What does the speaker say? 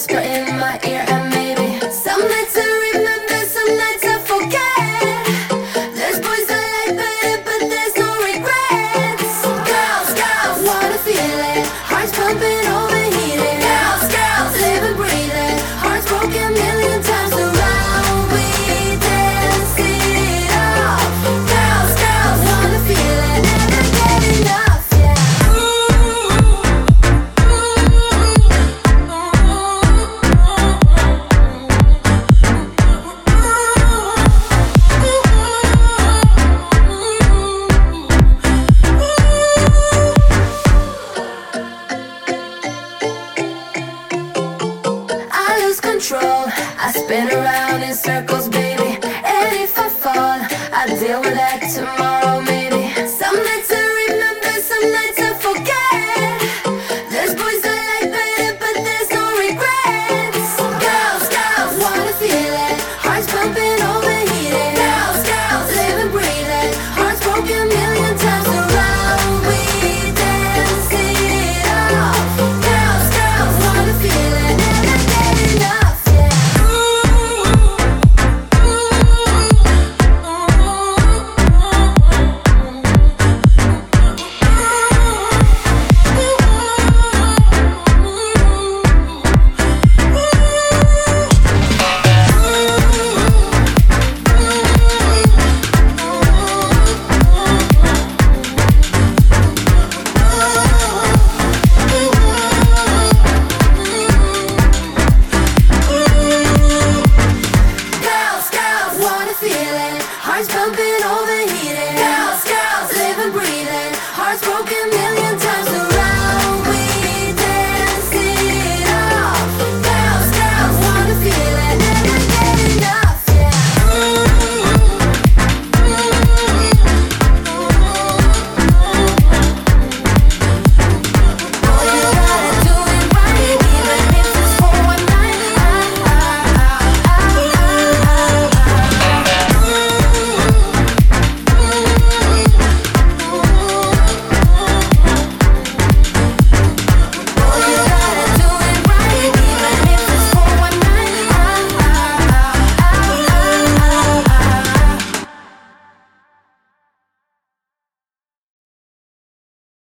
whisper in my ear, and maybe some nights I remember, some nights I forget. There's boys I like better, but there's no regrets. Girls, girls, wanna feel it, hearts pumping, overheated. Girls, girls, live and breathe it, hearts broken million times around. We dance it off. Girls, girls, wanna feel it, never get enough, yeah. I lose control, I spin around in circles, baby. And if I fall, I deal with that tomorrow, maybe. Some nights I remember, some nights I forget. There's boys I like better, but there's no regrets. Girls, girls, wanna feel it, hearts pumping, overheated. Girls, girls, live and breathe it, hearts broken million times around. We dance it off. Girls, girls, wanna feel it, never get enough, yeah. Girls, girls, wanna feel it, hearts pumping, overheated.